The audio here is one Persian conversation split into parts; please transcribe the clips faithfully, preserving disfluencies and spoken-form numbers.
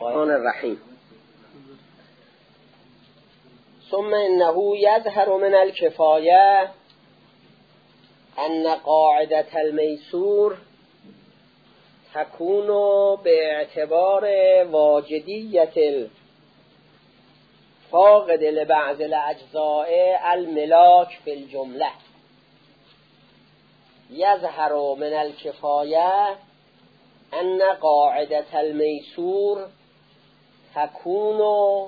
الرحمن الرحیم. ثم انه یظهر من الکفایه ان قاعدة المیسور تكون باعتبار واجدیت الفاقد لبعض الاجزاء الملاک فی الجمله. یظهر من الکفایه ان قاعدة المیسور تكون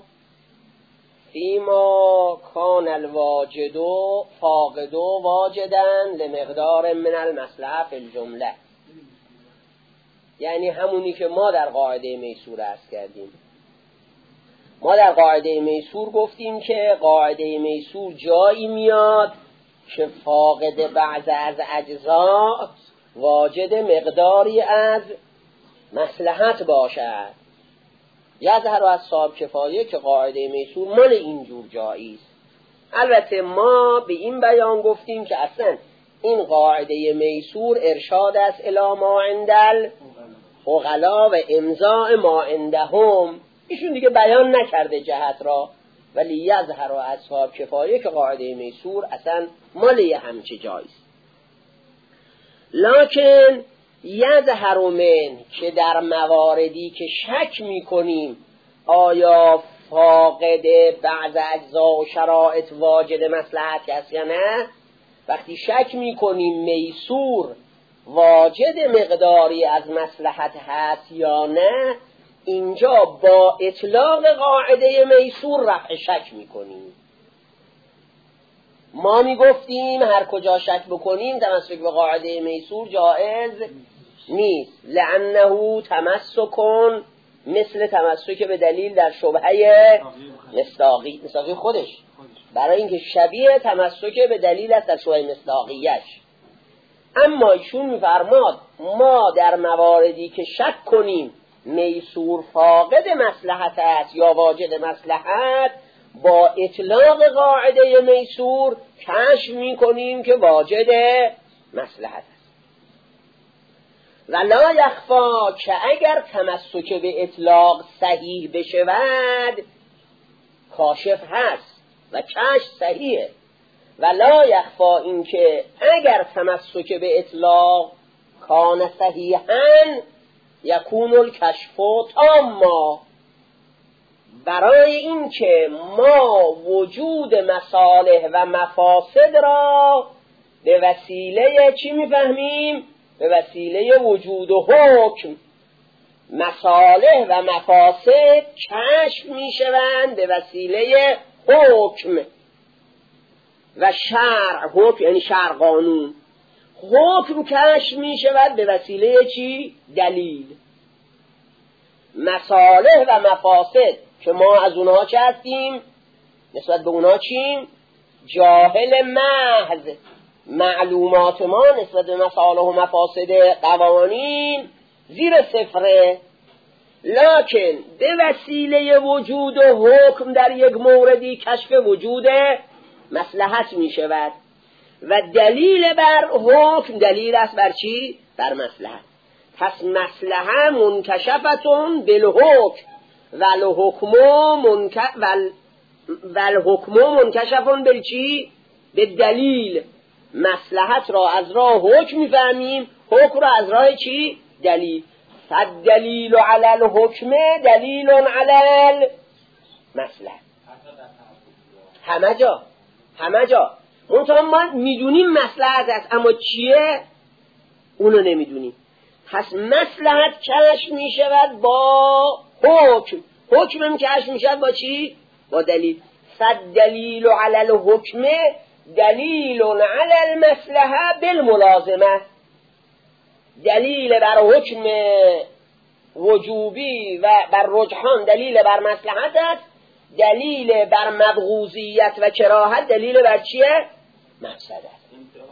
فيما كان الواجد فاقد واجدا لمقدار من المصلحه في الجمله. یعنی همونی که ما در قاعده میسور عرض کردیم. ما در قاعده میسور گفتیم که قاعده میسور جایی میاد که فاقد بعض از اجزا واجد مقداری از مصلحت باشد. یظهر از صاحب کفایه که قاعده میسور مال اینجور جایی است. البته ما به این بیان گفتیم که اصلا این قاعده میسور ارشاد است الی ما عند العقلا و امضاء ما عندهم. ایشون دیگه بیان نکرده جهت را، ولی یظهر از صاحب کفایه که قاعده میسور اصلا مال همچه جایی است. لکن یظهر من که در مواردی که شک میکنیم آیا فاقد بعض اجزا و شرایط واجد مصلحت است یا نه، وقتی شک میکنیم میسور واجد مقداری از مصلحت هست یا نه، اینجا با اطلاق قاعده میسور رفع شک میکنیم. ما میگفتیم هر کجا شک بکنیم تمسک به قاعده میسور جائز نیست، لانه تمسکن مثل تمسک به دلیل در شبهه مصداقی مصداقی خودش، برای اینکه شبیه تمسک به دلیل است در شبهه مصداقیش. اما ایشون میفرماد ما در مواردی که شک کنیم میسور فاقد مصلحت است یا واجد مصلحت، با اطلاق قاعده میسور کشف میکنیم که واجد مصلحت است. و لا یخفا که اگر تمسک به اطلاق صحیح بشود کاشف هست و کشف صحیحه. و لا یخفا این که اگر تمسک به اطلاق کان صحیحاً یکون الکشف تاما، برای این که ما وجود مصالح و مفاسد را به وسیله چی میفهمیم؟ به وسیله وجود و حکم. مصالح و مفاسد کشف میشوند به وسیله حکم و شرع. حکم یعنی شرع قانون. حکم کشف میشود به وسیله چی؟ دلیل. مصالح و مفاسد که ما از اونها چه هستیم؟ نسبت به اونها چیم؟ جاهل محض. معلومات ما نسبت به مصالح و مفاسد قوانین زیر صفره، لکن به وسیله وجود و حکم در یک موردی کشف وجود مصلحت می شود و دلیل بر حکم دلیل است بر چی؟ بر مصلحت. پس مصلحه منکشفتون بالحکم والحکم منک ول والحکم منکشفون بالچی؟ به دلیل. مصلحت را از راه حکم میفهمیم، حکم را از راه چی؟ دلیل. فالدلیل علی الحکم دلیل علی المصلحه. همه جا همه جا منطقه ما میدونیم مصلحت است، اما چیه؟ اونو نمیدونیم. پس مصلحت کشف میشود با حکم، حکم هم کشف میشود با چی؟ با دلیل. فالدلیل علی الحکم دلیل علی المصلحه بالملازمه. دلیل بر حکم وجوبی و بر رجحان دلیل بر مصلحت است، دلیل بر مبغوضیت و کراهت دلیل بر چیه؟ مفسده است.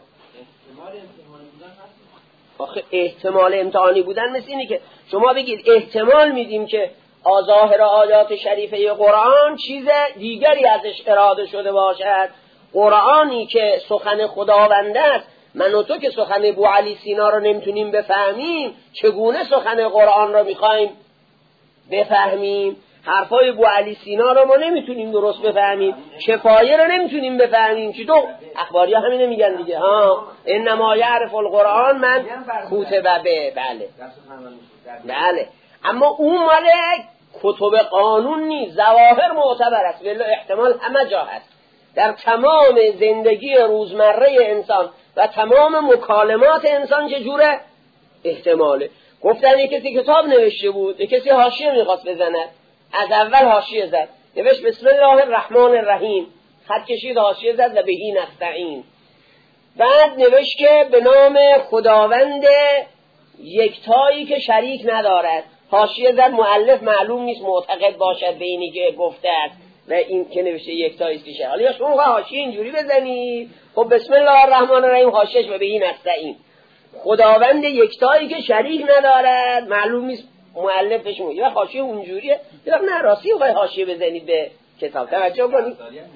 آخه احتمال امتحانی بودن مثل اینه که شما بگید احتمال میدیم که ظاهر آیات شریفه قرآن چیز دیگری ازش اراده شده باشد. قرآنی که سخن خداوند است، من و تو که سخن ابو علی سینا رو نمیتونیم بفهمیم، چگونه سخن قرآن رو میخوایم بفهمیم. حرفای ابو علی سینا رو ما نمیتونیم درست بفهمیم، کفایه رو نمیتونیم بفهمیم. چی تو اخباری ها همینه میگن دیگه، ها انما یعرف القرآن من کوتب به. بله بله، اما اون مال کتب قانون نیست، ظواهر معتبر است، ولی احتمال همه جا هست در تمام زندگی روزمره انسان و تمام مکالمات انسان. چه جوره احتماله؟ گفتن یک کسی کتاب نوشته بود، یک کسی حاشیه میخواست بزند، از اول حاشیه زد، نوشت بسم الله الرحمن الرحیم، خط کشید حاشیه زد و بهی نستعین. بعد نوشت که به نام خداوند یکتایی که شریک ندارد، حاشیه زد، مؤلف معلوم نیست معتقد باشد به اینی که گفته است و این که نوشته یکتایی است که شریک. حالا یا شما حاشیه اینجوری بزنید، خب بسم الله الرحمن الرحیم حاشیه‌اش و بهی نستعین، خداوند یکتایی که شریک ندارد، معلوم نیست مؤلفش میگه یا حاشیه اونجوریه، یا نه راستی و حاشیه بزنید به کتاب. توجه کنید،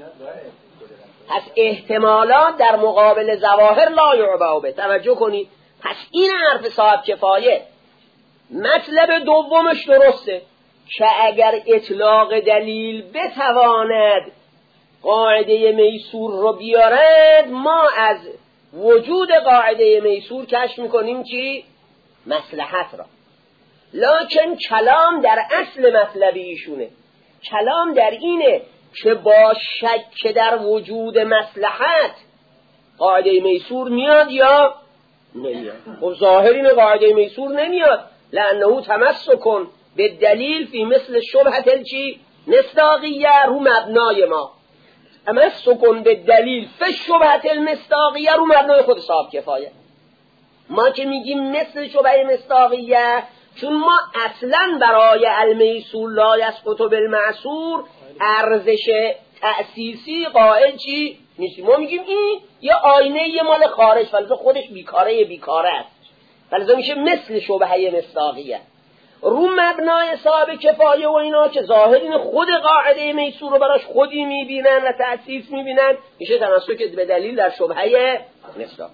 پس احتمالات در مقابل ظواهر لا یعبأ به. توجه کنید، پس این حرف صاحب کفایه مطلب دومش درسته که اگر اطلاق دلیل بتواند قاعده میسور رو بیارد، ما از وجود قاعده میسور کشف میکنیم چی؟ مصلحت را. لکن کلام در اصل مطلب ایشونه، کلام در اینه که با شک در وجود مصلحت قاعده میسور میاد یا نمیاد. خب ظاهر این قاعده میسور نمیاد، لانه تمسک به دلیل فی مثل شبهت چی؟ مصداقیه، رو مبنای ما تمسک به دلیل فی شبهت المصداقیه، رو مبنای خود صاحب کفایه. ما که میگیم مثل شبهه مصداقیه، چون ما اصلا برای المیسور لا یسقط بالمعصور ارزش تأسیسی قائل چی نیستیم. ما میگیم این یه آینه یه مال خارج، ولی خودش بیکاره بیکاره است، ولی میشه مثل شبهه مصداقیه. رو مبنای صاحب کفایه و اینا که ظاهرین خود قاعده میسور رو براش خودی میبینن و تأسیس میبینن، میشه تمسک به دلیل در شبهه مصداق.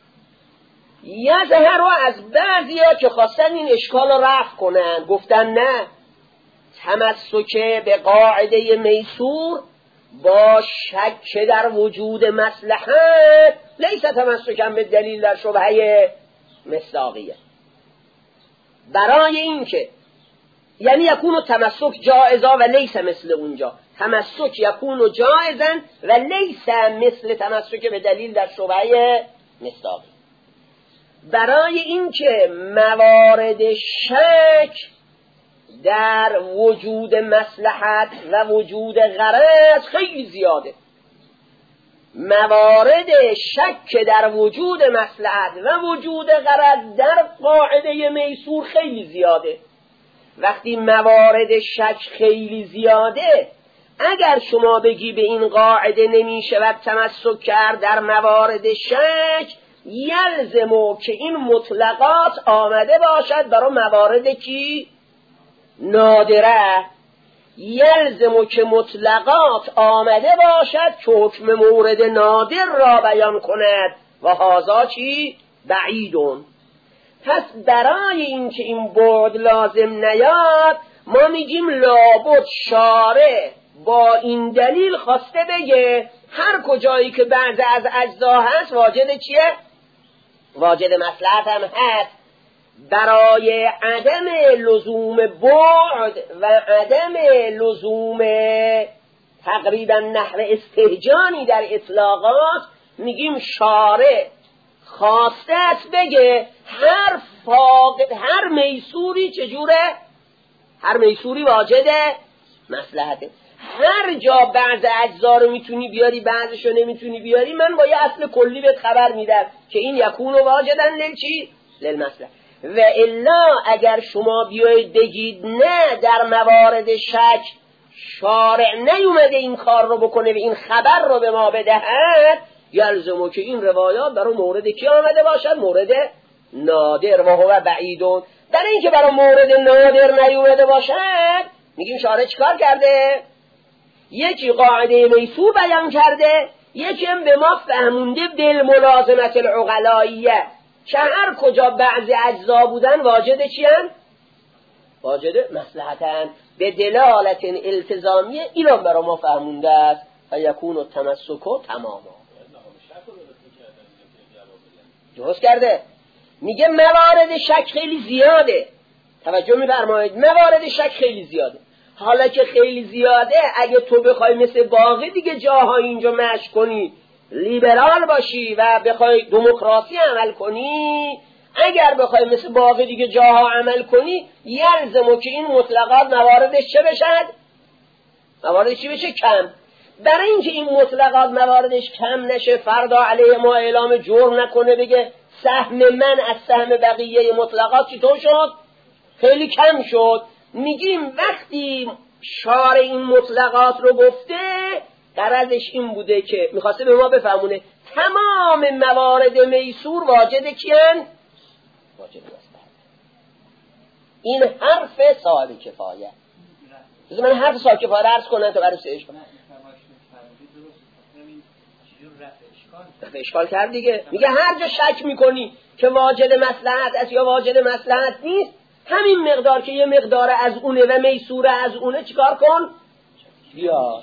یظهر رو از بعضی ها که خواستن این اشکال رو رفع کنن، گفتن نه، تمسک به قاعده میسور با شک در وجود مصلحت لیس تمسکم به دلیل در شبهه مصداقیه. برای این که یعنی یکون تمسک جائزا و لیس مثل اونجا، تمسک یکون جائزا و لیس مثل تمسک به دلیل در شبهه مصداقیه. برای اینکه موارد شک در وجود مصلحت و وجود غرض خیلی زیاده، موارد شک در وجود مصلحت و وجود غرض در قاعده میسور خیلی زیاده. وقتی موارد شک خیلی زیاده، اگر شما بگی به این قاعده نمی شود تمسک کرد در موارد شک، یلزمو که این مطلقات آمده باشد برای موارد کی؟ نادره. یلزمو که مطلقات آمده باشد که حکم مورد نادر را بیان کند و هازا چی؟ بعیدون. پس برای این که این بعد لازم نیاد، ما میگیم لابد شارع با این دلیل خواسته بگه هر کجایی که بعض از اجزا هست واجد چیه؟ واجد مصلحت هم هست. برای عدم لزوم بعد و عدم لزوم تقریبا نحو استهجانی در اطلاقات، میگیم شارع خواسته است بگه هر فاقد، هر میسوری چجوره؟ هر میسوری واجد مصلحته. هر جا بعض اجزا رو میتونی بیاری بعضشو نمیتونی بیاری، من با یه اصل کلی بهت خبر میدم که این یکون واجدن للچی؟ للمصلحه. و الا اگر شما بیایید بگید نه، در موارد شک شارع نیومده این کار رو بکنه و این خبر رو به ما بدهد، یلزمو که این روایات برای مورد کی آمده باشد؟ مورد نادر و هو بعیدون. برای اینکه برای مورد نادر نیومده باشد، میگیم شارع چیکار کرده؟ یکی قاعده میسور بیان کرده، یکی هم به ما فهمونده بالملازمت العقلائیه که هر کجا بعضی اجزا بودن واجد چی هن؟ واجد مصلحتن به دلالت التزامیه. اینا برای ما فهمونده است و یکون التمسک تماما. درست کرده. میگه موارد شک خیلی زیاده، توجه می‌فرمایید، موارد شک خیلی زیاده. حالا که خیلی زیاده، اگه تو بخوای مثل باقی دیگه جاها اینجا مشق کنی، لیبرال باشی و بخوای دموکراسی عمل کنی، اگر بخوای مثل باقی دیگه جاها عمل کنی، یلزمه که این مطلقات مواردش چه بشد؟ مواردش چی بشه؟ کم. برای اینکه این مطلقات مواردش کم نشه، فردا علیه ما اعلام جرم نکنه، بگه سهم من از سهم بقیه مطلقات چطور شد؟ خیلی کم شد. میگیم وقتی شارع این مطلقات رو گفته، غرضش این بوده که میخواسته به ما بفهمونه تمام موارد میسور واجد کیان؟ واجد مصلحت. این حرف صاحب کفایه. بذار من حرف صاحب کفایه عرض کنم تا برای سهش کنم. رفع اشکال کرد دیگه. میگه هر جا شک میکنی که واجد مصلحت است یا واجد مصلحت نیست، همین مقدار که یه مقدار از اونه و میسوره از اونه چیکار کن؟ بیا.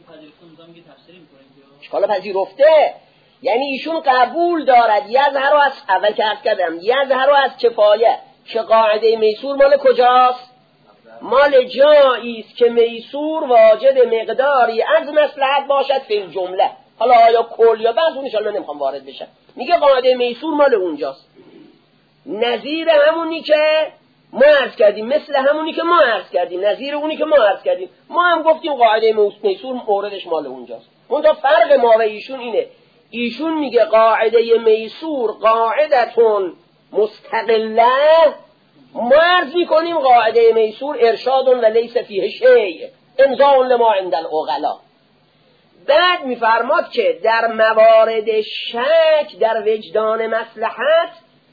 اشکال پذیرفته، یعنی ایشون قبول دارد یظهر از اول که عرض کردم یظهر از کفایه که قاعده میسور مال کجاست؟ مال جایی است که میسور واجد مقداری از مصلحت باشد فی الجمله. حالا آیا کل یا بعض اون انشاءالله نمیخوام وارد بشم. میگه قاعده میسور مال اونجاست، نظیر همونی که ما عرض کردیم، مثل همونی که ما عرض کردیم، نظیر اونی که ما عرض کردیم. ما هم گفتیم قاعده میسور موردش مال اونجاست. اون تا فرق ما و ایشون اینه، ایشون میگه قاعده میسور قاعدتون مستقله، ما عرض میکنیم قاعده میسور ارشادون و لیس فیه شیء امضاء لما عند العقلا. بعد میفرماد که در موارد شک در وجدان مصلحت،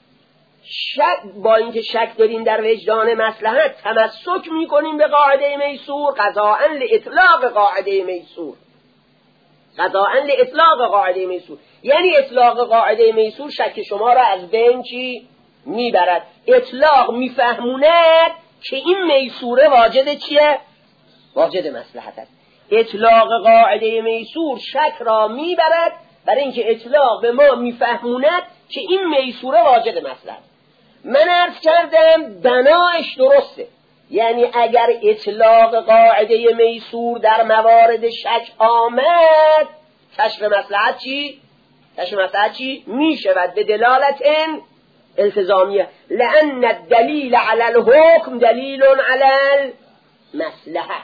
شک با اینکه شک داریم در وجدان مصلحت، تمسک میکنیم به قاعده میسور قضاءً لاطلاق قاعده میسور، قضاءً لاطلاق قاعده میسور. یعنی اطلاق قاعده میسور شک شما را از بین چی میبرد؟ اطلاق میفهموند که این میسوره واجد چیه؟ واجد مصلحت است. اطلاق قاعده میسور شک را میبرد برای اینکه اطلاق به ما میفهموند که این میسوره واجد مصلحت. من عرض کردم بناش درسته، یعنی اگر اطلاق قاعده میسور در موارد شک آمد، کشف مصلحت چی؟ کشف مصلحت چی؟ میشود به دلالت این التزامیه، لأن الدلیل علی الحکم دلیل علی المصلحه.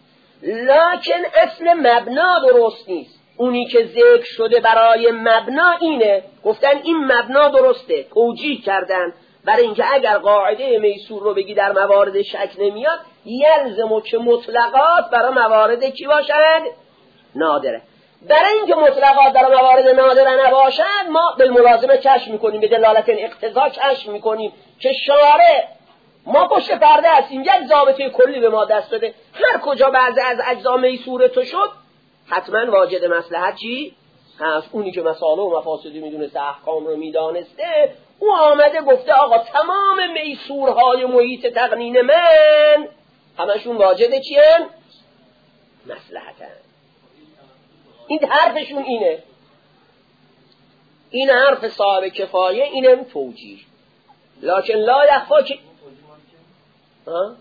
لکن اصل مبنا درست نیست. اونی که ذکر شده برای مبنا اینه، گفتن این مبنا درسته، توجیه کردن برای اینکه اگر قاعده میسور رو بگی در موارد شک نمیاد، یلزمه که مطلقات برای موارد کی باشد؟ نادره. برای اینکه مطلقات در موارد نادره نباشد، ما بالملازمه کشف میکنیم، به دلالت اقتضا کشف میکنیم که شارع، ما پشت پرده هستیم، یک ضابطه کلی به ما دست داده، هر کجا بعضی از اجزا میسور تو شد حتما واجد مصلحت چی هست. اونی که مسائل و مفاسدی میدونسته، احکام رو میدانسته، او آمده گفته آقا تمام میسورهای محیط تقنین من همشون واجد چیه؟ مصلحتن. این حرفشون اینه، این حرف صاحب کفایه، اینم توجیه. لکن لا یخفا که ها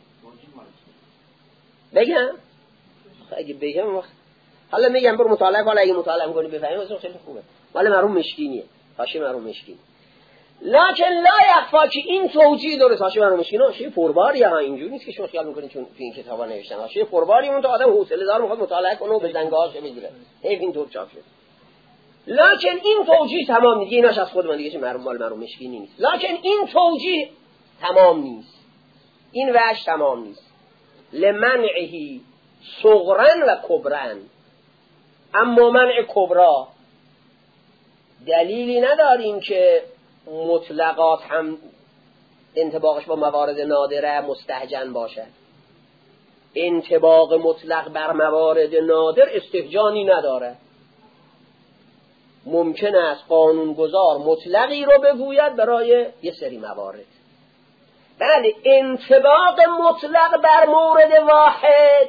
بگم اگه بگم وقت حالا میگم برو مطالعه کن، اگه مطالعه کنی بفهمی واسه خیلی خوبه، ولی مرحوم مشکینیه، حاشیه مرحوم مشکین. لکن لا یخفا که این توجیه درست، حاشیه مرحوم مشکین حاشیه پرباری ها، اینجوری نیست که شما خیال میکنید چون تو این کتابا نوشتن حاشیه پرباری، اون تو آدم حوصله دار میخواد مطالعه کنه و به زنگاهاش بگیره، حیف اینطور چاپ شد. لکن این توجیه تمام نیست، ایناش از خود من دیگه چه مرحوم مال مرحوم مشکینی نیست. لکن این توجیه تمام نیست، این وجه تمام نیست. لمنعه صغرن و کبرن، اما منع کبرا دلیلی نداریم که مطلقات هم انطباقش با موارد نادره مستهجن باشد. انطباق مطلق بر موارد نادر استهجانی نداره. ممکن است قانونگذار مطلقی رو بگوید برای یه سری موارد، بله انطباق مطلق بر مورد واحد،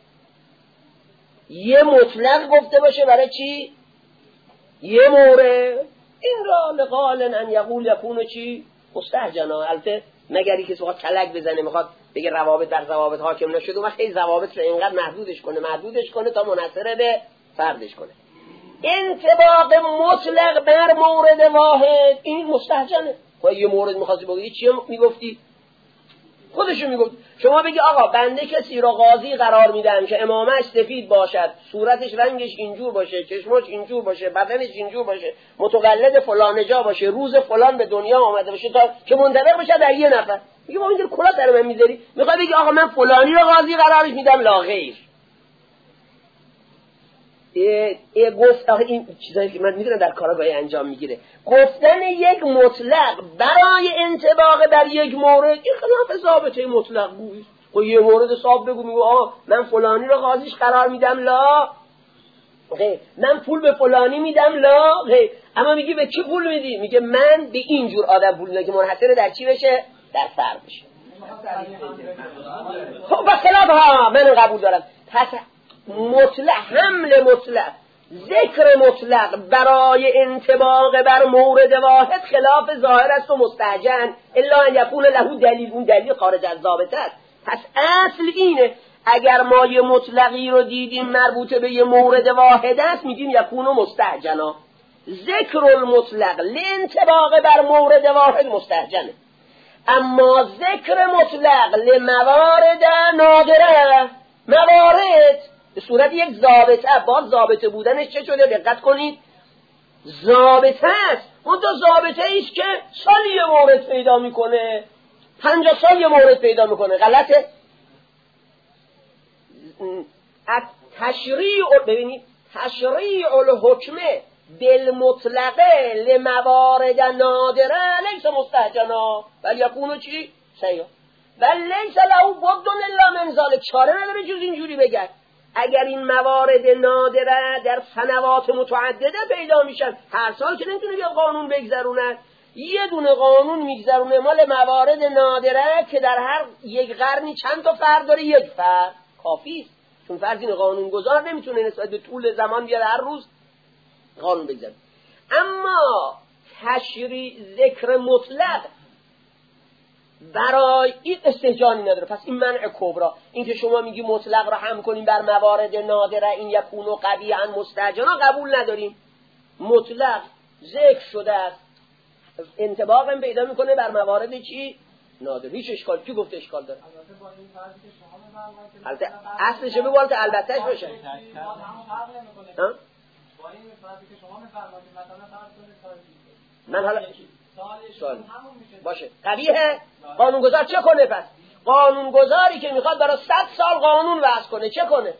یه مطلق گفته باشه برای چی؟ یه مورد. این را لقالن ان یقول یکون چی؟ مستهجنا. البته مگری که میخواد کلک بزنه، میخواد بگه روابط در ضوابط حاکم نشده، و خیلی ضوابط رو اینقدر محدودش کنه محدودش کنه تا منحصر به فردش کنه. انطباق مطلق بر مورد واحد این مستهجنه. خب یه مورد میخواستی بگی چی میگفتی؟ خودشو میگفت. شما بگی آقا بنده کسی را قاضی قرار میدم که امامش سفید باشد، صورتش رنگش اینجور باشه، چشمش اینجور باشه، بدنش اینجور باشه، متولد فلان جا باشه، روز فلان به دنیا آمده باشه، تا که منطبق بشه در یه نفر. میگه با اینجور کلا سر من میذاری؟ میخوای بگی آقا من فلانی را قاضی قرارش میدم لا غیر. ای, ای گفت آخه این چیزایی که من میدونم در کارگاهی انجام میگیره، گفتن یک مطلق برای انطباق در یک مورد این خلاف ضابطه مطلق گویی. و یه مورد صاحب بگو، میگو آه من فلانی رو قاضیش قرار میدم لا غیر، من پول به فلانی میدم لا غیر. اما میگی به کی پول میدی؟ میگه من به اینجور آدم پول میدم که منحصر در چی بشه؟ در فرد بشه. خب بخلاف ها من قبول دارم. پس مطلق، حمل مطلق، ذکر مطلق برای انطباق بر مورد واحد خلاف ظاهر است و مستهجن، الا ان یکون له دلیل. اون دلیل خارج از ضابطه است. پس اصل اینه اگر ما یه مطلقی رو دیدیم مربوط به یه مورد واحد است، میگیم یکون مستهجنا. ذکر المطلق لانطباق بر مورد واحد مستهجنه. اما ذکر مطلق لموارد نادره، موارد به صورت یک ضابطه، باز ضابطه بودنش چه شده؟ دقت کنید، ضابطه است. اون تو ضابطه ایست که سالی یه مورد پیدا میکنه، پنجاه سال یه مورد پیدا میکنه. غلطه؟ تشریع، ببینید تشریع الحکمه بالمطلقه لموارد نادره لیس مستهجنا بل یکونو چی؟ سیاه بل لیس له بد الا من ذلک. چاره نداره جز اینجوری بگرد. اگر این موارد نادره در سنوات متعدده پیدا میشن، هر سال که نمیتونه یه قانون بگذرونه، یه دونه قانون میگذرونه مال موارد نادره که در هر یک قرنی چند تا فرد داره، یک فرد کافیست. چون فرض این قانون گذار نمیتونه نسبت به طول زمان بیاره هر روز قانون بگذاره. اما تشریع ذکر مطلق برای این استهجانی نداره. پس این منع کبرا، این که شما میگی مطلق را هم کنیم بر موارد نادره این یکون و قبیحا مستهجنا قبول نداریم. مطلق ذکر شده است، انطباق هم پیدا میکنه بر موارد چی؟ نادر. هیچ اشکال، کی گفته اشکال داره؟ البته اصلش بگو البته البتهش باشه. ها؟ من حالا سوال باشه قبیحه. قانونگذار چه کنه پس؟ قانونگذاری که میخواد برای صد سال قانون وضع کنه چه کنه؟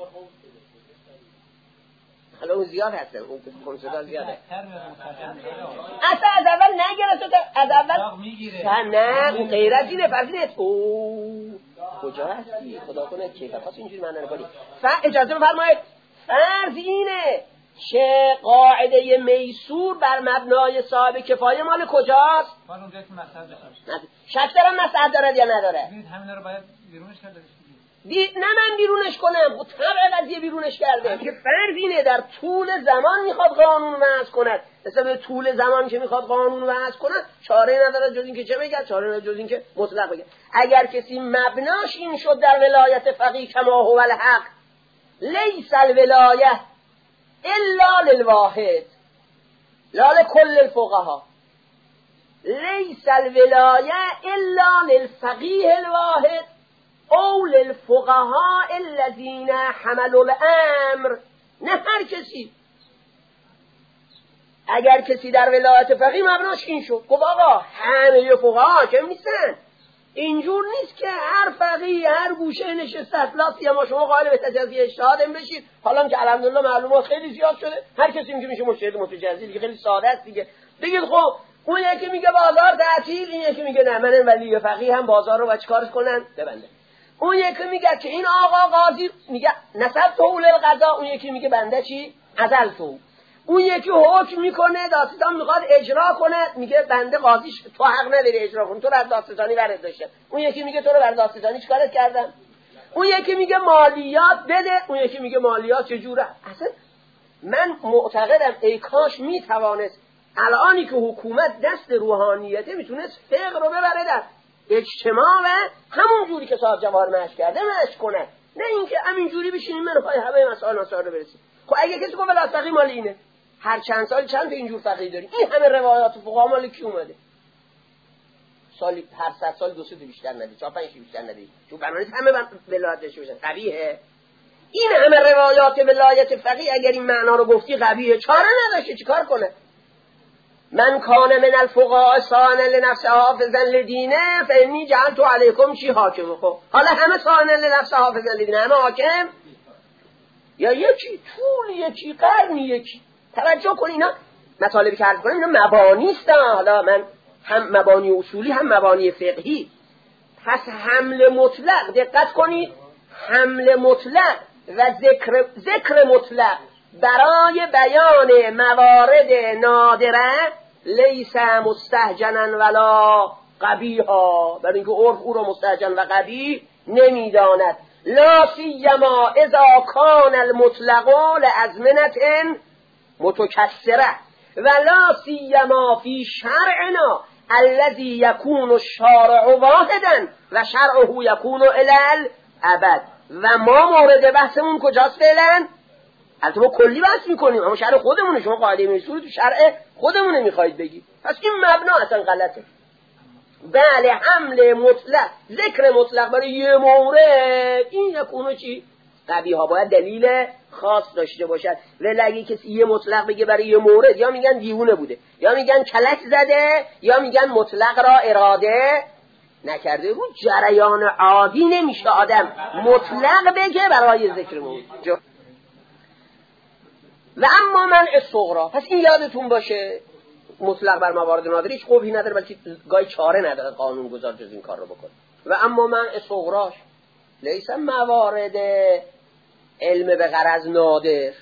حالا اون زیاد هسته، اون کنسیدار زیاده. اصلا از اول نگرفته، از اول نه اون غیرت اینه. فرضینه اوه کجا هستی؟ خدا کنه کیفه خواست اینجوری من نکنی. اجازه بفرمایید، فرض اینه که قاعده میسور بر مبنای صاحب کفایه مال کجاست؟ مال اونجایی که مسعد داشت. شک دارم مسعد داره یا نداره؟ ببینید همینا رو باید بیرونش کرده بی... نه من بیرونش کنم، با طبع قضیه بیرونش کرده. که فرض اینه در طول زمان میخواد قانون وضع کند، مثلا طول زمان که میخواد قانون وضع کند چاره نداره جز این که چه بگه؟ چاره نداره جز این که مطلق بگه. اگر کسی مبناش این شد در ولایت فقیه کما هو الحق لیس الولایه الا للواحد لا لكل الفقهاء، لیس الولایه الا للفقیه الواحد او للفقهاء الذين حملوا الامر. نه هر کسی. اگر کسی در ولایت فقیه مبناش این شد، گفت آقا همه فقها که نیستن، اینجور نیست که هر فقیه هر گوشه نشسته اطلاس یا ما شما قائل به تجزیه اجتهاد بشید. حالا که الحمدلله معلومات خیلی زیاد شده، هر کسی میگه میشه مجتهد متجزی دیگه، خیلی ساده است دیگه. بگید خب اون یکی میگه بازار تعطیل، این یکی میگه نه من ولی فقیه هم بازار رو باید چیکارش کنن؟ ببنده. اون یکی میگه که این آقا قاضی میگه نسب تو القضا، اون یکی میگه بنده چی؟ عزل تو. اون یکی حکم میکنه، دادستان میخواد اجرا کنه، میگه بنده قاضیش تو حق نداری اجرا کنی، تو رو از دادستانی برات داشتم. اون یکی میگه تو رو بر دادستانی چیکارت کردم. اون یکی میگه مالیات بده، اون یکی میگه مالیات چجوره. اصلا من معتقدم ای کاش میتوانست الانی که حکومت دست روحانیته میتونست فقه رو ببره در اجتماع و همون جوری که صاحب جواهر مشک کرده مشک کنه، نه اینکه همین جوری بشینیم من پای همه مسائل مسائل رو برسیم. خب اگه کسی گفت ولی فقیه مال اینه، هر چند سال چند تا اینجور فقیه داریم، این همه روایات فقها مال کی اومده؟ سالی هر صد سال دو سه تا بیشتر ندید، چهار پنج تا بیشتر ندید، چون بنابراین همه ولایت داشته باشن قبیحه. این همه روایات ولایت فقیه اگر این معنا رو گفتی قبیحه، چاره نداشته چیکار کنه؟ من کان من الفقهاء صانع لنفسه حافظا لدینه فانی جعلت علیکم چی حاکم. خب حالا همه صانع لنفسه حافظا لدینه، همه حاکم یا یکی طول یکی قرن یکی. توجه کن اینا مطالبی که عرض کنم اینا مبانی است. حالا من هم مبانی اصولی هم مبانی فقهی. پس حمل مطلق، دقت کنید، حمل مطلق و ذکر ذکر مطلق برای بیان موارد نادره لیس مستهجنا ولا قبیحا، برای اینکه عرف او را مستهجن و قبیح نمیداند. لا سیما اذا کان المطلق لازمنة متکثره ولا سیما فی شرعنا الذي يكون الشارع واحدا و شرعه يكون الى الابد. و ما مورد بحثمون کجاست فعلا؟ البته ما کلی بحث میکنیم، اما شرع خودمونه، شما قاعده میسور تو شرع خودمونه میخواید بگید، پس این مبنا اصلا غلطه. بله حمل مطلق، ذکر مطلق برای یه مورد این یکونو چی؟ قبیحا، باید دلیل خاص داشته باشد. ولی اگه کسی یه مطلق بگه برای یه مورد، یا میگن دیوونه بوده، یا میگن کلک زده، یا میگن مطلق را اراده نکرده. رو جریان عادی نمیشه آدم مطلق بگه برای ذکر مورد. و اما منع صغرا، پس این یادتون باشه، مطلق بر موارد نادره هیچ قبحی نداره، بلکه گاهی چاره نداره قانون گذار جز این کار رو بکنه. و اما منع صغراش لیس موارد علم به غرض نادر،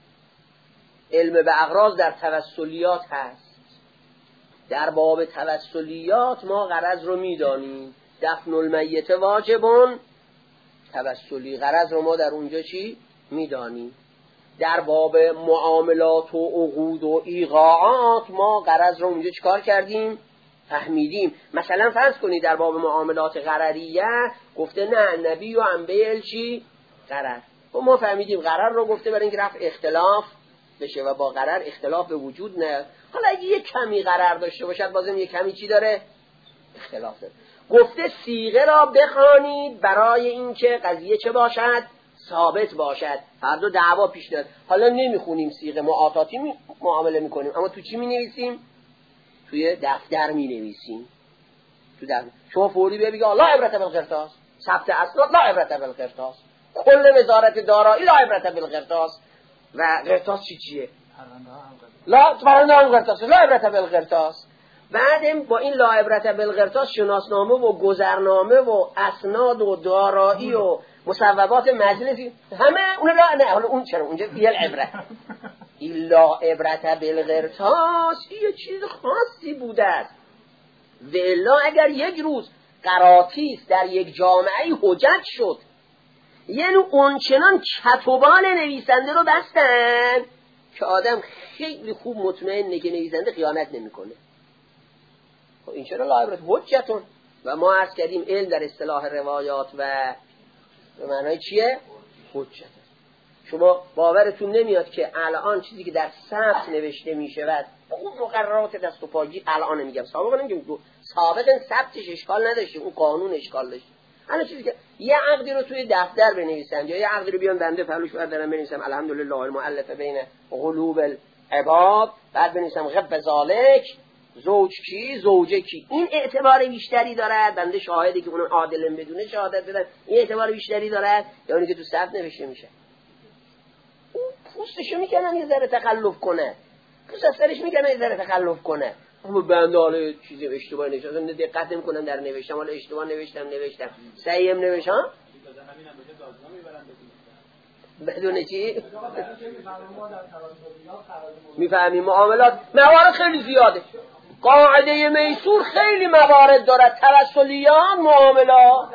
علم به اغراض در توسلیات هست. در باب توسلیات ما غرض رو میدانیم، دفن المیت واجبون توسلی، غرض رو ما در اونجا چی میدانیم. در باب معاملات و عقود و ایقاعات ما غرض رو اونجا چیکار کردیم؟ فهمیدیم. مثلا فرض کنید در باب معاملات غرریه گفته نه نبی و انبیل چی؟ غرر. و ما فهمیدیم غرر رو گفته برای اینکه رفع اختلاف بشه و با غرر اختلاف به وجود نه. حالا اگه یک کمی غرر داشته باشد بازم یک کمی چی داره؟ اختلاف داره. گفته صیغه را بخوانید برای اینکه قضیه چه باشد؟ ثابت باشد. فردا دعوا پیش نیاد. حالا نمیخونیم صیغه، معاطاتی می... معامله میکنیم، اما تو چی مینویسیم؟ توی دفتر مینویسیم. تو دفتر شما فوری بگید لا عبرت بالقرطاس، ثبت اسناد لا عبرت بالقرطاس، کل وزارت دارایی لا عبرت بالقرطاس. و قرطاس چی چیه؟ لا پرنده هم قرطاس، لا عبرت بالقرطاس. بعدم با این لا عبرت بالقرطاس شناسنامه و گذرنامه و اسناد و دارایی و مصوبات مجلسی همه اون لا نه، حالا اون چرا اونجا یه عبرت، این لا عبرت بالقرطاس یه چیز خاصی بوده است. والا اگر یک روز قراطیس در یک جامعه حجت شد، یعنی اونچنان چتوبال نویسنده رو بستن که آدم خیلی خوب مطمئنه که نویسنده خیانت نمیکنه. خب این چرا لا عبرت حجتون؟ و ما عرض کردیم علم در اصطلاح روایات و به معنای چیه؟ حجت. شما باورتون نمیاد که الان چیزی که در ثبت نوشته میشود، اون مقررات دست و پاگی الان نمیگم، سابقا نمیگم، سابقا ثبتش اشکال نداشته، اون قانون اشکال داشت. الان چیزی که یه عقدی رو توی دفتر بنویسن یا یه عقدی رو بیان بنده پهلوش بردارم بنویسم الحمدلله المؤلف بین قلوب العباد، بعد بنویسم غب ذالک زوج کی زوجه کی، این اعتبار بیشتری دارد. بنده شاهدی که اون عادلن بدونه شهادت بدن، این اعتبار بیشتری دارد یا اونی که تو ثبت نوشته میشه. اون پوستشو میکنن یه ذره تخلف کنه، پوست از سرش میکنن یه ذره تخلف کنه. اما بنده حالا چیزی اشتباه نوشتم، دقت نمیکنم در نوشتم، حالا اشتباه نوشتم نوشتم صحیحم نوشتم. بدون چی؟ میفهمیم معاملات موارد خیلی زیاده. قاعده میسور خیلی موارد دارد، توسلیات، معاملات.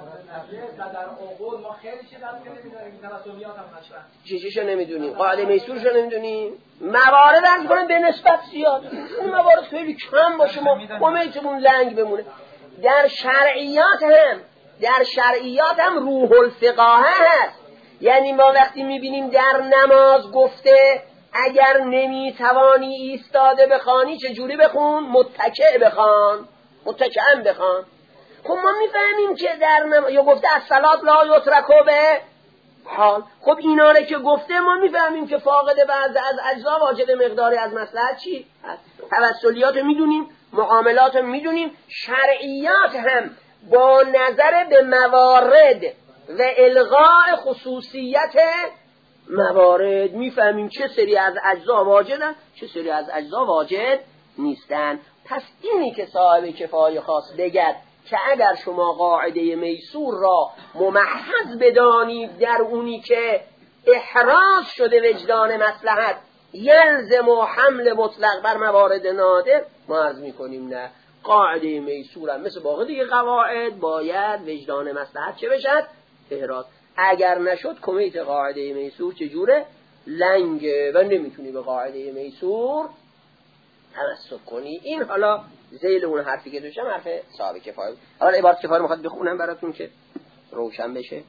چیزیشو نمیدونیم، قاعده میسورشو نمیدونیم. موارد از کنیم به نسبت زیاد، اون موارد خیلی کم باشه ما کمیتمون لنگ بمونه. در شرعیات هم در شرعیات هم روح الفقاهه هست. یعنی ما وقتی میبینیم در نماز گفته اگر نمیتوانی ایستاده بخوانی چجوری بخون؟ متکئ بخوان، متکئا بخوان. خب ما میفهمیم که در نماز یا گفته الصلاة لا یترک به حال. خب اینا رو که گفته ما میفهمیم که فاقد بعض از اجزا واجد مقداری از مصلحت چی؟ توسلیات میدونیم، معاملات میدونیم، شرعیات هم با نظر به موارد و الغاء خصوصیت موارد میفهمیم چه سری از اجزا واجدن چه سری از اجزا واجد نیستن. پس اینی که صاحب کفایه خاص بگد که اگر شما قاعده میسور را ممحض بدانید در اونی که احراز شده وجدان مصلحت یلزم و حمل مطلق بر موارد نادر، ما عرض میکنیم نه، قاعده میسور هم مثل باقی دیگه قواعد باید وجدان مصلحت چه بشد؟ احراز. اگر نشد کمیت قاعده میسور چجوره؟ لنگه و نمیتونی به قاعده میسور تمسک کنی. این حالا ذیل اون حرفی که دوشم حرف صاحب کفایه. حالا عبارت کفایه میخواد بخونم براتون که روشن بشه.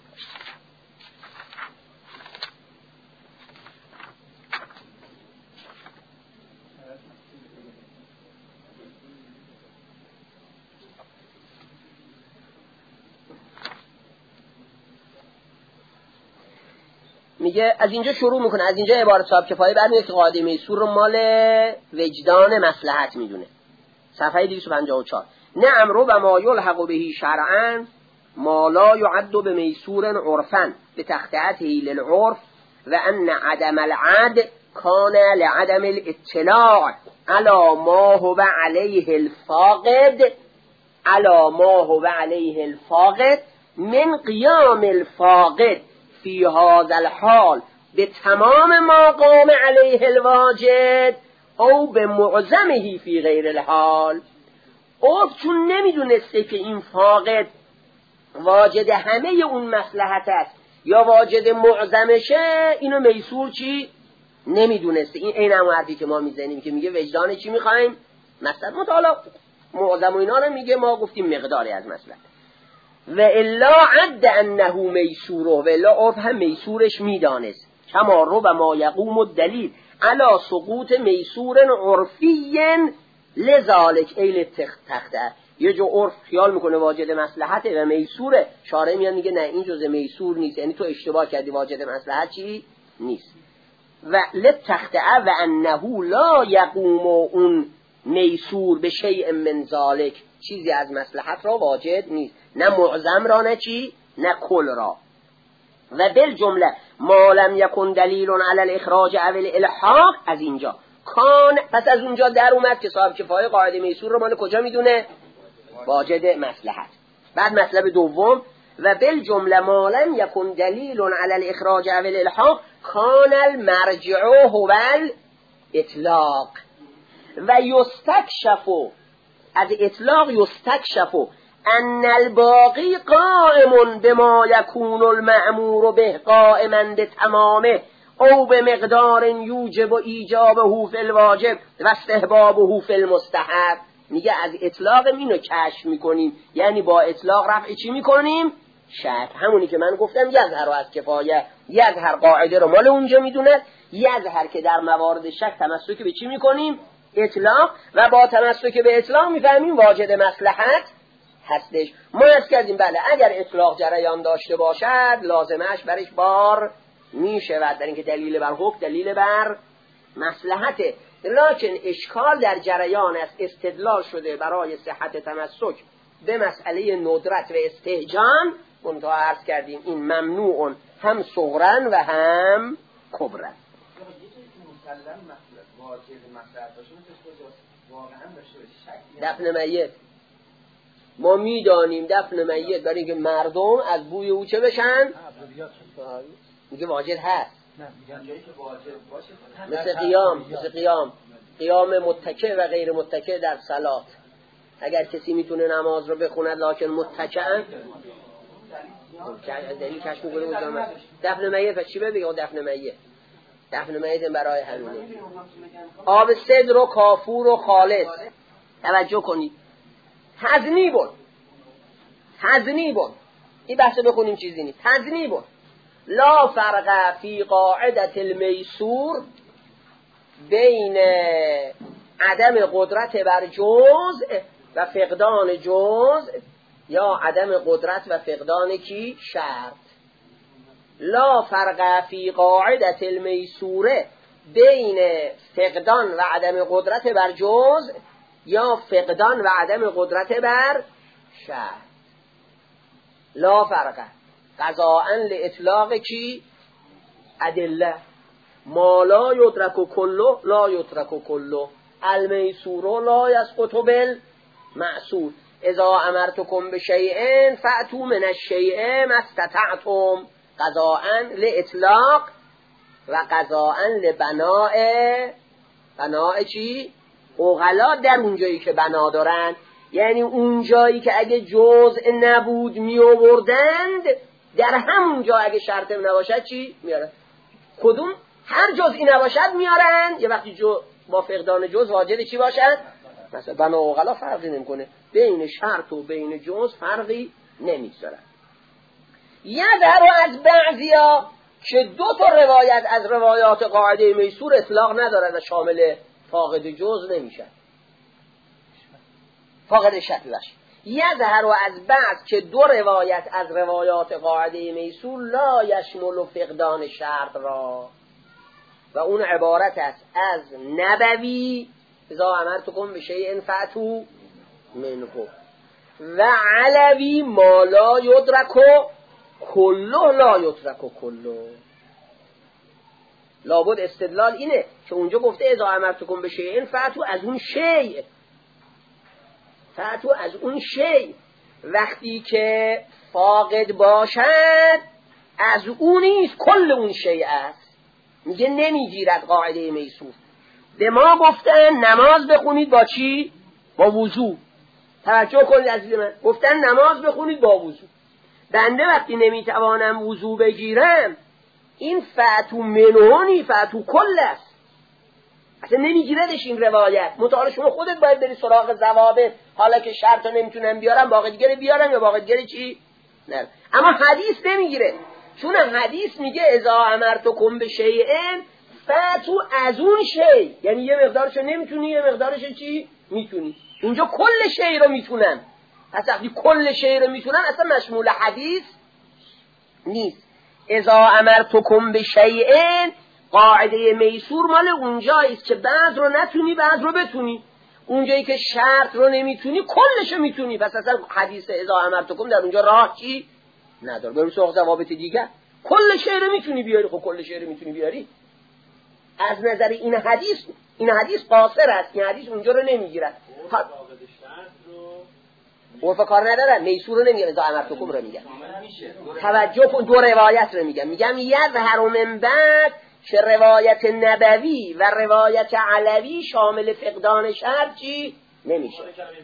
میگه از اینجا شروع میکنه، از اینجا عبارت صاحب کفایه برمیاد که قاعده میسور رو مال وجدان مصلحت میدونه. صفحه دویست و پنجاه و چهار. نعم رو و ما یلحق بهی شرعا ما لا یعد بمیسور عرفا بتخطئته للعرف و ان عدم العد کان لعدم الاطلاع على ما هو علیه الفاقد على ما هو علیه الفاقد من قیام الفاقد فی هذا الحال به تمام ما قام علیه الواجد او به معظمه فی غیر الحال. او چون نمیدونسته که این فاقد واجد همه اون مصلحت است یا واجد معظمشه، اینو میسور چی؟ نمیدونسته. این عین همون حرفی که ما میزنیم که میگه وجدان چی میخوایم؟ مصلحت. مطالعه معظم و اینا رو میگه، ما گفتیم مقداری از مصلحت. و الا عد انه میسوره، و الا عرف هم میسورش میدانست. کما رو و ما یقوم الدلیل علا سقوط میسور عرفی لذالک ایل تخته. یه جو عرف خیال میکنه واجد مصلحته و میسوره، شارع میاد میگه نه این جزء میسور نیست، یعنی تو اشتباه کردی، واجد مصلحت چی نیست. و لتخته و انه لا یقوم اون میسور به شیء من ذالک، چیزی از مصلحت را واجد نیست، نه معظم را نه چی نه کل را. و بالجمله ما لم یکن دلیل علی الاخراج او الالحاق. از اینجا کان، پس از اونجا در اومد که صاحب کفایه قاعده میسور رو مال کجا میدونه؟ واجد مصلحت. بعد مطلب دوم و بالجمله ما لم یکن دلیل علی الاخراج او الالحاق کان المرجع هو الاطلاق و یستکشف، از اطلاق یستکشف ان الباقی قائم بما یکون المأمور به قائما بتمامه او به مقدار یوجب ایجابه فی الواجب و استحبابه فی المستحب. میگه از اطلاق اینو کشف میکنیم، یعنی با اطلاق رفع چی میکنیم؟ شک. همونی که من گفتم یظهر از کفایه، یظهر قاعده رو مال اونجا میدونه، یظهر که در موارد شک تمسک به چی میکنیم؟ اطلاق. و با تمسک به اطلاق میفهمیم واجد مصلحت هستش. ما از کردیم بله اگر اطلاق جریان داشته باشد لازمش برش بار میشود، در اینکه دلیل بر حکم دلیل بر مصلحته. لکن اشکال در جریان است استدلال شده برای صحت تمسک به مسئله ندرت و استهجان، منتها عرض کردیم این ممنوع هم صغرن و هم کبرن. دفن میت ما میدانیم دفن میت برای اینکه مردم از بوی او چه بشن؟ میگه واجد هست. مثل قیام، مثل قیام قیام متکئ و غیر متکئ در صلات. اگر کسی میتونه نماز رو بخوند لکن متکئن، دلیل کشف میکنه مجامع. دفن میت پس چی بگه؟ دفن میت دفن میت برای همینه. آب سدر و کافور و خالص. توجه کنید، تذنیبون تذنیبون این بحث بخونیم چیزی نیست. تذنیبون لا فرق فی قاعدت المیسور بین عدم قدرت بر جزء و فقدان جزء یا عدم قدرت و فقدان کی؟ شرط. لا فرق فی قاعدت المیسوره بین فقدان و عدم قدرت بر جزء یا فقدان و عدم قدرت بر شرط. لا فرق قضاءً لاطلاق کی؟ ادله. ما لا یدرک کله لا یترک کله. المیسور لا یسقط بالمعسور. اذا امرتکم بشیء فأتوا من الشیء ما استطعتم. قضاءً لاطلاق و قضاءً لبناء. بناء چی؟ عقلا در اونجایی که بنا دارن، یعنی اونجایی که اگه جزء نبود می آوردند، در همون جا اگه شرط نباشد چی میارن؟ کدوم؟ هر جزئی نباشد میارن. یه وقتی جو با فقدان جزء واجد چی باشد؟ مثلا بنا و غلا فرقی نمیکنه، بین شرط و بین جزء فرقی نمیذارن. یظهر از بعضیا که دو تا روایت از روایات قاعده میسور اطلاق ندارد و شامل فاقد جزء نمیشه، فاقد شکلش. یظهر از بعض که دو روایت از روایات قاعده میسور لا یشمل فقدان شرط را، و اون عبارت است از نبوی اذا امرتکم بشیء فأتوا منه و علوی ما لا یدرک کله لا یترک کله. لابد استدلال اینه که اونجا گفته اذا امرتکم بشیء فأتوا از اون شیء، فأتوا از اون شیء، وقتی که فاقد باشد از اون نیست، کل اون شیء است. میگه نمیگیرد قاعده میسور. به ما گفتن نماز بخونید با چی؟ با وضو. توجه کنید عزیز من، گفتن نماز بخونید با وضو. بنده وقتی نمیتوانم وضو بگیرم، این فأتوا منونی فأتوا کل است، اصلا نمیگیردش این روایت. متعال شما خودت باید بری سراغ ضوابط. حالا که شرط رو نمیتونم بیارم، باقی دیگه بیارم یا باقی دیگه چی؟ نه. اما حدیث نمیگیره، چون حدیث میگه اذا امرتکم بشیء فأتوا از اون شیء، یعنی یه مقدارشو نمیتونی یه مقدارشو چی؟ میتونی. اینجا کل شیء رو میتونن، پس وقتی کل شیء رو میتونن اصلا مشمول حدیث نیست. اذا امرتکم بشیء قاعده میسور مال اونجاییست که بعض رو نتونی بعض رو بتونی. اونجایی که شرط رو نمیتونی کلشو میتونی، پس اصلا حدیث اذا امرتکم در اونجا راه چی نداره. بریم سراغ ضوابط دیگه. کل شعر میتونی بیاری، خب کل شعر میتونی بیاری. از نظر این حدیث، این حدیث قاصر است، این حدیث اونجا رو نمیگیرد. عرف کار ندارن، میسور رو نمیگن، اذا امرتکم رو میگن. توجه کن، دو روایت رو میگم. میگم یظهر من بعد که روایت نبوی و روایت علوی شامل فقدان شرط چی نمیشه.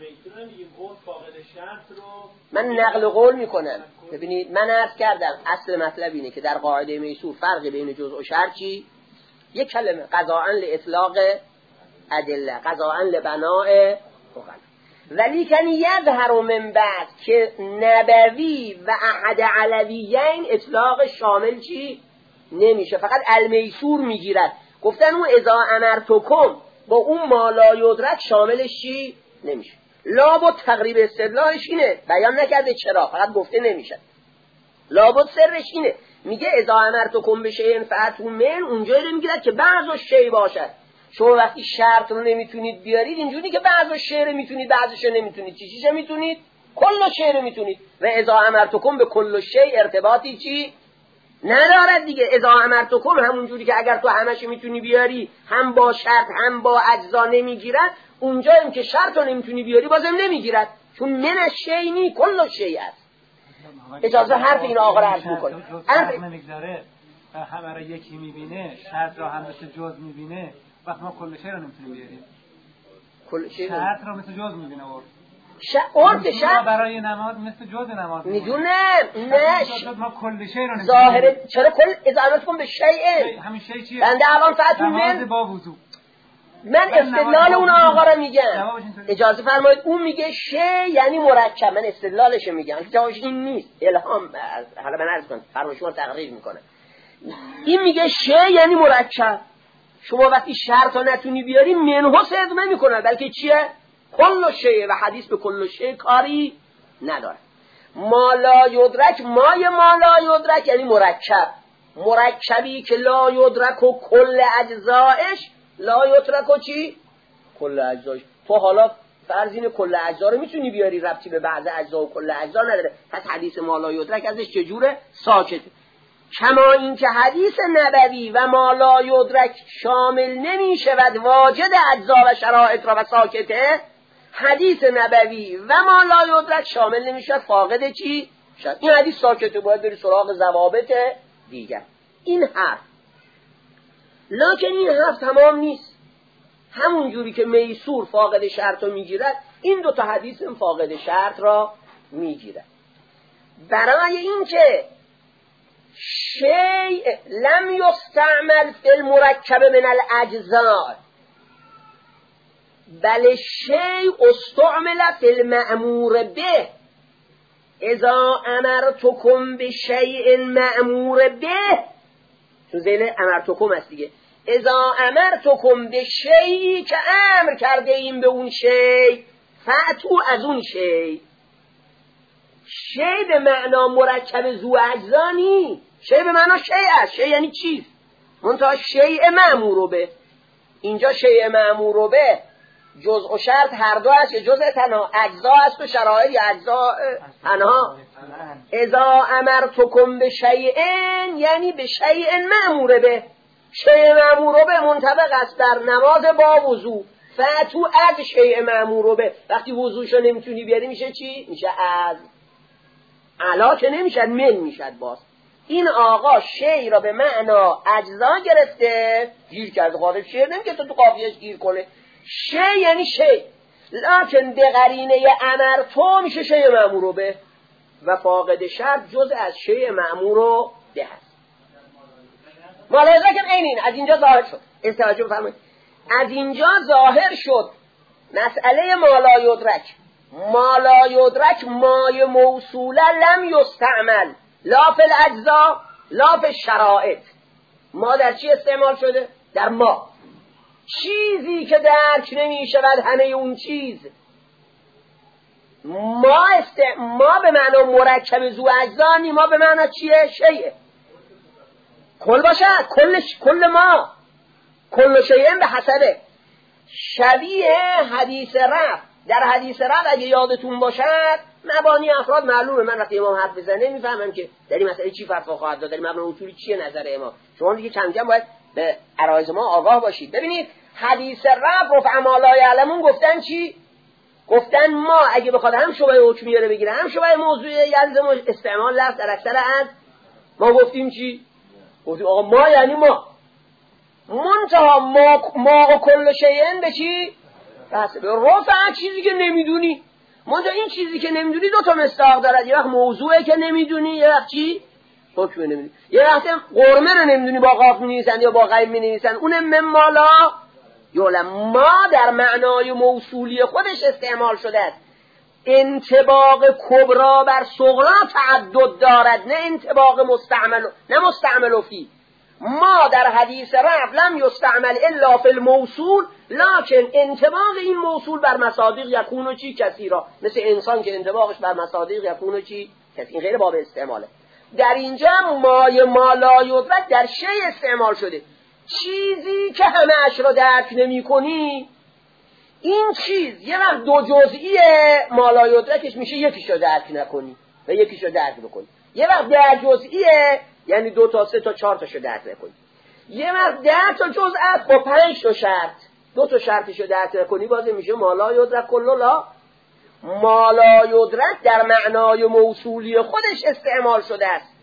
من نقل قول میکنم. ببینید من عرض کردم اصل مطلب اینه که در قاعده میسور فرق بین جزء و شرط چی؟ یک کلمه، قضاءً لاطلاق ادله، قضاءً لبناء. ولی کن یظهر من بعد که نبوی و احد علویین اطلاق شامل چی نمیشه، فقط المیسور میگیرد. گفتن اون اذا امرتکم با اون ما لا یدرک شاملش چی نمیشه. لابد تقریب استدلالش اینه، بیان نکرده چرا، فقط گفته نمیشه. لابد سرش اینه، میگه اذا امرتکم بشیء فأتوا منه، اونجایی رو میگیرد که بعضش شی باشد. شما وقتی شرط رو نمیتونید بیارید، اینجوری که بعضش شی رو میتونید بعضش رو نمیتونید، چی چیزی میتونید؟ کل شی رو میتونید. و اذا امرتکم به کل شی ارتباطی چی ندارد دیگه. اذا امرتکم همون جوری که اگر تو همش میتونی بیاری، هم با شرط هم با اجزا نمیگیرد، اونجا هم که شرط رو نمیتونی بیاری بازم نمیگیرد، چون من شی نی کل شی است. اجازه حرف این آقا رو عرض میکنه. حرف همه را یکی میبینه، شرط را هم مثل جز میبینه، وقت ما کل شی را نمیتونیم بیاریم. کل شی شرط را مثل جز میبینه. اور شرط شرط برای نماز مثل جز نماز میدونم. نه ما کل شی را ظاهر چرا کل اضافه کن به شیء؟ همین شی چیه؟ بنده الان فاتون من با وضو. من استدلال اون آقا را میگم. اجازه فرمایید. اون میگه شی یعنی مرکب، من استدلالش میگم. جواش این نیست، الهام. حالا من عرض کنم فرمایش شما تقریر میکنه. این میگه شی یعنی مرکب. شما وقتی شرط نتونی بیاری منها صدق نمیکنه، بلکه چیه؟ کل شی. و حدیث به کل شی کاری نداره. ما لا یدرک، مای ما لا یدرک یعنی مرکب. مرکبی که لا یدرک و کل اجزایش لا یدرک و چی؟ کل اجزایش. تو حالا فرض کل اجزا رو میتونی بیاری، ربطی به بعض اجزا و کل اجزا نداره. پس حدیث ما لا یدرک ازش چجوره؟ ساکته. کما این که حدیث نبوی و ما لا یدرک شامل نمی شود واجد اجزا و شرایط را و ساکته، حدیث نبوی و ما لا یدرک شامل نمی شود فاقد چی؟ شد. این حدیث ساکته، باید بری سراغ ضوابط دیگر. این حرف لکن این حرف تمام نیست. همون جوری که میسور فاقد شرط رو میگیرد، این دوتا حدیث هم فاقد شرط را میگیرد. برای این که شیء لم یستعمل فی المرکب من الاجزاء بل شیء استعمل فی المأمور به، اذا امرتکم بشیء مأمور به، تو ذیل امرتکم است دیگه، اذا امرتکم بشیئی که امر کرده ایم به اون شیء فأتو از اون شیء. شیء به معنا مرکب ذو اجزا نی، شیء به معنا شیء است. شیء یعنی چیز، منتها شیء مأمور به. اینجا شیء مأمور به جزء و شرط هر دو است، یا جزء تنها، اجزا است و شرایط یا اجزا تنها. اذا امرتکم بشیء یعنی به شیء مأمور به. شیء مأمور به منطبق است در نماز با وضو. فاتو از شیء مأمور به. وقتی وضوشو نمیتونی بیاری میشه چی؟ میشه از. علا که نمیشد، من میشد. باز این آقا شیء را به معنا اجزا گرفته، گیر کرده. خارج شیء نمیگه تو تو قافیهش گیر کنه. شیء یعنی شیء، لکن به قرینه امر تو میشه شیء مأمور به و فاقد شرط جز از شیء مأمور به هست. مالایزه که این از اینجا ظاهر شد. استوجه بفرمایید. از اینجا ظاهر شد مسئله مالا یدرک. مالا یدرک مای موصوله لم یستعمل لا فی الاجزا لا فی الشرائط. ما در چی استعمال شده؟ در ما. چیزی که درک نمی شود همه اون چیز. ما است... ما به معنی مرکب ذو اجزا نی، ما به معنی چیه؟ شیء. کل باشد، کل کل ما، کل شیء به حسبه. شبیه حدیث رفع. در حدیث رفع اگه یادتون باشد مبانی افراد معلومه. من وقتی امام حرف بزنه میفهمم که در این مسئله چی فتوا خواهد داد، در این مبنا اصولی چیه نظر امام. شما دیگه کم کم باید به عرایض ما آگاه باشید. ببینید حدیث رفع رفع ما لا یعلمون گفتن چی؟ گفتن ما اگه بخواد هم شبهه حکمیه رو بگیره هم شبهه موضوعی یلزم استعمال لفظ در اکثر از ما گفتیم چی؟ گفتیم آقا ما یعنی ما، منتها ما ما و کل شیئن به چی؟ بس به رفع چیزی که نمیدونی. منتها این چیزی که نمیدونی دو تا مصداق دارد. یه وقت موضوعه که نمیدونی، یه وقت چی؟ حکم نمیدونی. یه وقت قرمه رو نمیدونی با قاف می‌نویسن یا با غیب می‌نویسن، اونم ممالا یعلم. ما در معنای موصولی خودش استعمال شده است. انطباق کبرا بر صغرا تعدد دارد، نه انطباق مستعمل، نه مستعمل فی. ما در حدیث رفع لم یستعمل الا فی الموصول، لکن انطباق این موصول بر مصادیق یکون و چی کثیرا، مثل انسان که انطباقش بر مصادیق یکون و چی کثیر. این غیر باب استعماله. در اینجا مای ما لا یدرک در شی استعمال شده، چیزی که همه اش را درک نمی کنی. این چیز یه وقت دو جزئیه، ما لا یدرکش میشه یکیش رو درک نکنی و یکیش رو درک بکنی. یه وقت ده جزئیه، یعنی دو تا سه تا چهار تاشو درک نکنی. یه وقت ده تا جزء است با پنج تا شرط، دو تا شرطشو درک نکنی، باز میشه ما لا یدرک کل لا. ما لا یدرک در معنای موصولی خودش استعمال شده است،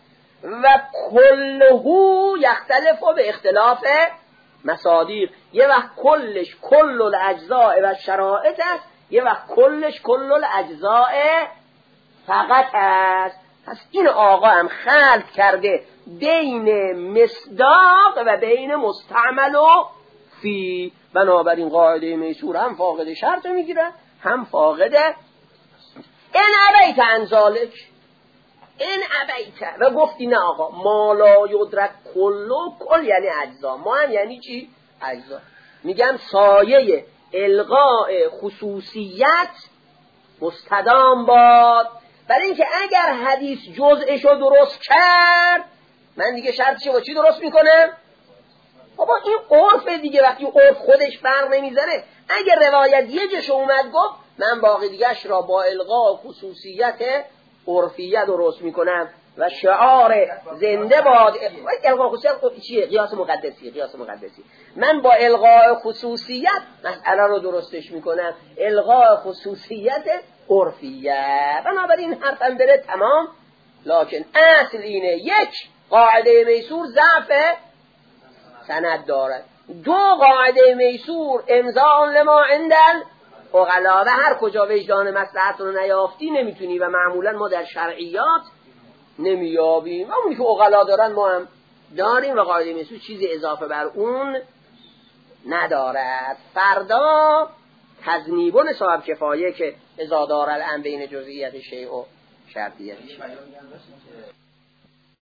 و کلهو یختلف به اختلاف مصادیق. یه وقت کلش کل الاجزاء و شرائط است، یه وقت کلش کل الاجزاء فقط است. پس این آقا هم خلط کرده بین مصداق و بین مستعمل و فی. بنابراین قاعده میسور هم فاقد شرط میگیره هم فاقد این ابیت انزالک این ابیت. و گفتی نه آقا ما لا یدرک کلو، کل یعنی اجزا، ما هم یعنی چی؟ اجزا. میگم سایه الغاء خصوصیت مستدام باد، برای اینکه اگر حدیث جزءشو درست کرد من دیگه شرطشو با چی درست میکنم؟ بابا این عرف دیگه، وقتی عرف خودش فرق نمیزنه. اگر روایت یه جشو اومد گفت من باقی دیگهش را با الغاء خصوصیت عرفیه درست میکنم و شعار زنده باد الغاء خصوصیت چیه؟ قیاس مقدسی. قیاس مقدسی من با الغاء خصوصیت مسئله رو درستش میکنم، الغاء خصوصیت عرفیه. بنابراین حرفم بره تمام، لکن اصل اینه یک قاعده میسور ضعف سند دارد، دو قاعده میسور امضاء لما عندل عقلا و هر کجا وجدان مصلحت رو نیافتی نمیتونی و معمولا ما در شرعیات نمیابیم و اونی که عقلا دارن ما هم داریم و قاعده میسور چیزی اضافه بر اون ندارد. فردا تذنیبون صاحب کفایه که ازادار الان بین جزئیت شیء و شرطیت شیء.